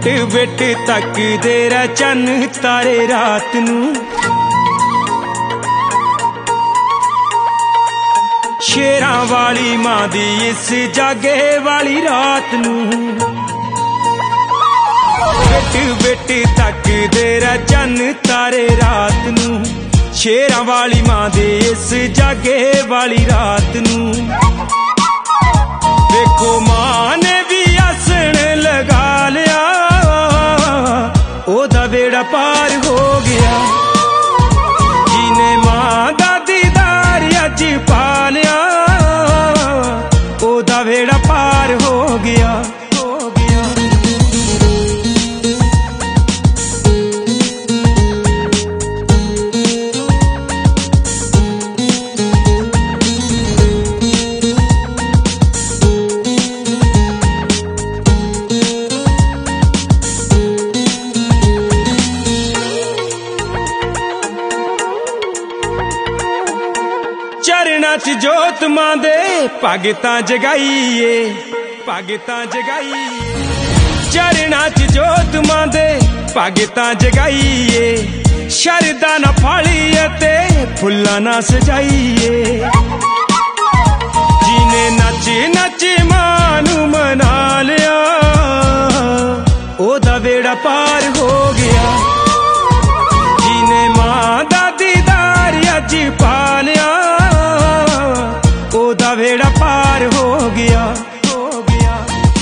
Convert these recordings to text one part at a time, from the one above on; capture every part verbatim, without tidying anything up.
Bit bit तक देरा चन तारे रात नू। शेरां वाली मां दी इस जागे वाली रात नू। बिट बिट तक देरा चन तारे रात नू। शेरां वाली मां दी इस जागे वाली रात नू। देखो मां ने भी आसन लगा लिया, ओदा बेड़ा पार हो गया। जिने मां दा दीदार अज पा लिया, ओदा बेड़ा पार हो गया। चरना च जोत मां दे भगतां जगाईए, भगतां जगाईए। चरना च जोत मां दे भगतां जगाईए। शरदा ना फालिए ते फुल्लां ना सजाईए। जिने नच नच मां नू मना लिया, ओदा बेड़ा पार हो गया। जिने मां दा दीदार अज पा लिया, ओदा बेड़ा पार हो गया, हो गया।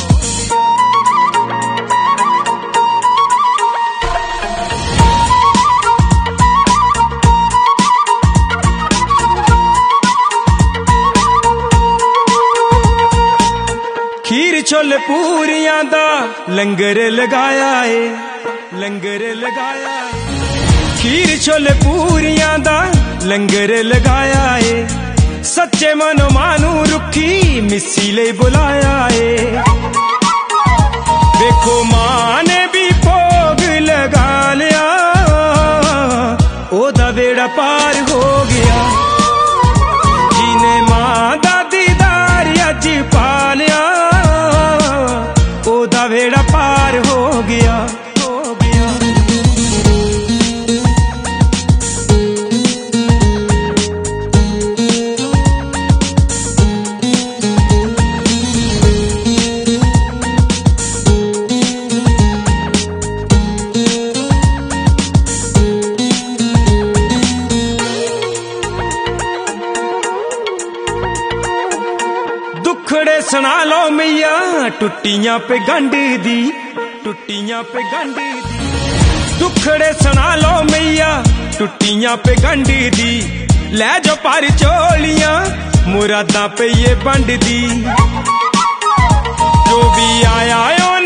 खीर छोले पूरियां दा लंगर लगाया है, लंगर लगाया है। खीर छोले पूरियां दा लंगर लगाया है। सच्चे मनो मानू रुखी मिस्सी ले बुलाया है। देखो मां ने भी भोग लगा लिया, ओदा बेड़ा पार हो गया। जिने मां दा दीदार अज पा लिया, ओदा बेड़ा पार हो गया, हो गया। दुखड़े सुना लो मैया टुट्टियां पे गंढ दी, टुट्टियां पे गंढ दी। दुखड़े सुना लो मैया टुट्टियां पे गंढ दी। लै जो पर चोलियां मुरादां पे ये बंड दी। जो भी आया